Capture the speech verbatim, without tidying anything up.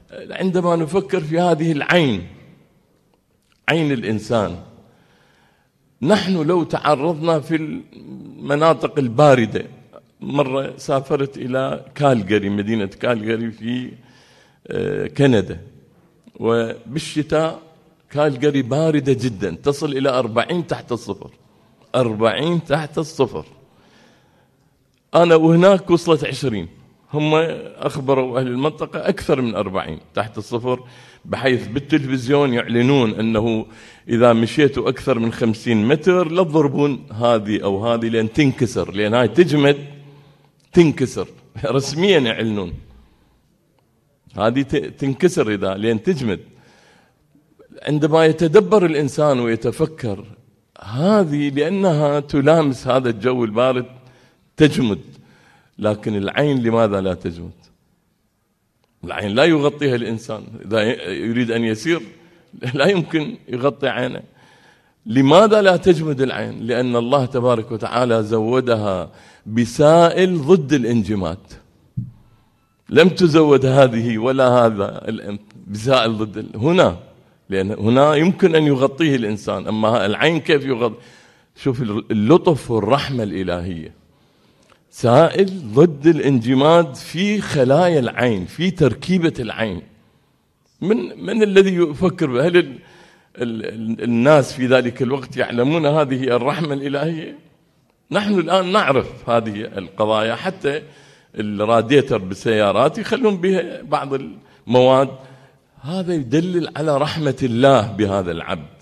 عندما نفكر في هذه العين، عين الإنسان، نحن لو تعرضنا في المناطق الباردة، مرة سافرت إلى كالغاري، مدينة كالغاري في كندا، وبالشتاء كالغاري باردة جدا تصل إلى أربعين تحت الصفر، أربعين تحت الصفر. أنا وهناك وصلت عشرين، هم أخبروا أهل المنطقة أكثر من أربعين تحت الصفر، بحيث بالتلفزيون يعلنون أنه إذا مشيتوا أكثر من خمسين متر لا تضربون هذه أو هذه لأن تنكسر، لأن هاي تجمد تنكسر، رسميا يعلنون هذه تنكسر إذا لأن تجمد. عندما يتدبر الإنسان ويتفكر هذه لأنها تلامس هذا الجو البارد تجمد، لكن العين لماذا لا تجمد؟ العين لا يغطيها الإنسان، إذا يريد أن يسير لا يمكن يغطي عينه. لماذا لا تجمد العين؟ لأن الله تبارك وتعالى زودها بسائل ضد الانجماد، لم تزود هذه ولا هذا بسائل ضد هنا، لأن هنا يمكن أن يغطيه الإنسان، أما العين كيف يغطي؟ شوف اللطف والرحمة الإلهية، سائل ضد الانجماد في خلايا العين، في تركيبة العين. من من الذي يفكر؟ هل ال ال الناس في ذلك الوقت يعلمون هذه الرحمة الإلهية؟ نحن الآن نعرف هذه القضايا، حتى الراديتر بالسيارات يخلون بها بعض المواد، هذا يدلل على رحمة الله بهذا العبد.